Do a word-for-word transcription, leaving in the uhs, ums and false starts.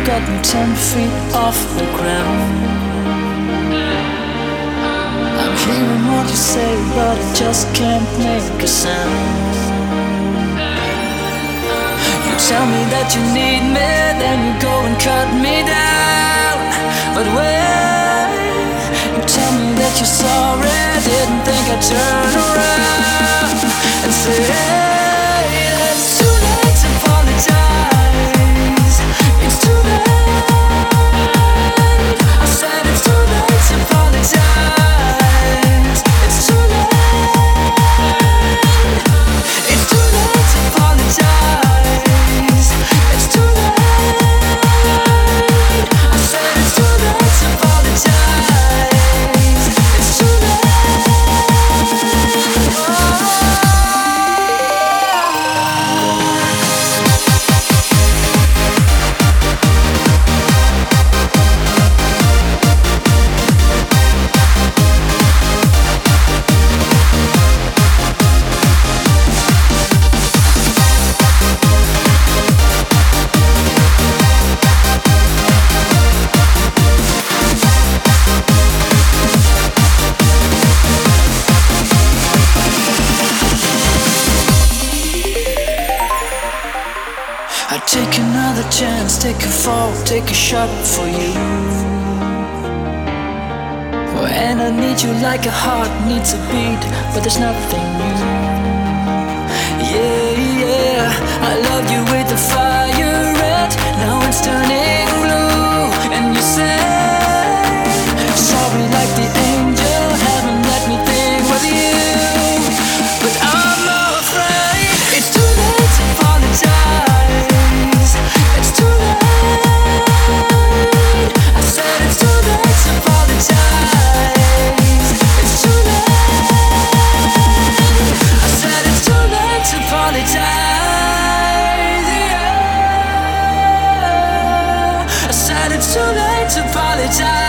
got me ten feet off the ground. I'm hearing what you say, but I just can't make a sound. You tell me that you need me, then you go and cut me down. But wait, you tell me that you're sorry, didn't think I'd turn around and say, hey, it's too late to apologize. It's too late. I said it's too late to apologize. It's too late. It's too late to apologize. It's too late. I said it's too late to apologize. It's too late. Oh. I take another chance, take a fall, take a shot for you. Oh, and I need you like a heart needs a beat, but there's nothing new. Yeah, yeah, I love you with the fire red, now it's turning blue. And you say, sorry like the angel, haven't let me think with you. But I'm afraid it's too late to apologize. It's too late. I said it's too late to apologize. It's too late. I said it's too late to apologize. Yeah. I said it's too late to apologize.